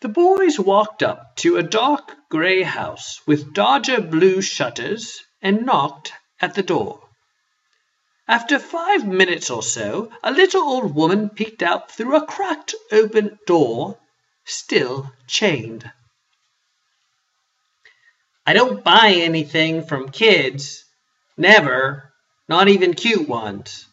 The boys walked up to a dark grey house with dodger blue shutters and knocked at the door. After 5 minutes or so, a little old woman peeked out through a cracked open door, still chained. "I don't buy anything from kids. Never. Not even cute ones."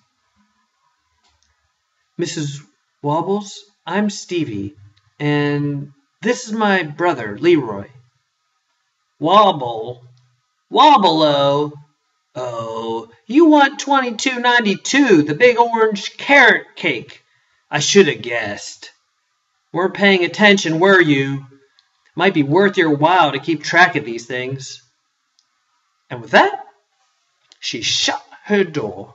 "Mrs. Wobbles, I'm Stevie, and this is my brother, Leroy." "Wobble? Wobble-o? Oh, you want 22.92, the big orange carrot cake. I should have guessed. Weren't paying attention, were you? Might be worth your while to keep track of these things." And with that, she shut her door.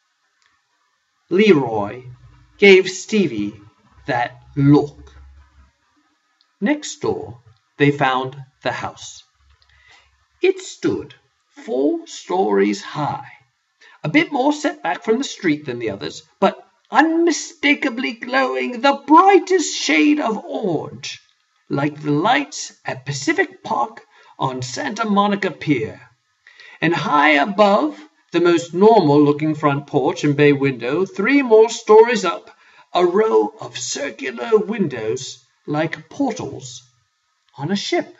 Leroy gave Stevie that look. Next door, they found the house. It stood 4 stories high, a bit more set back from the street than the others, but unmistakably glowing the brightest shade of orange, like the lights at Pacific Park on Santa Monica Pier. And high above the most normal-looking front porch and bay window, 3 more stories up, a row of circular windows like portals on a ship.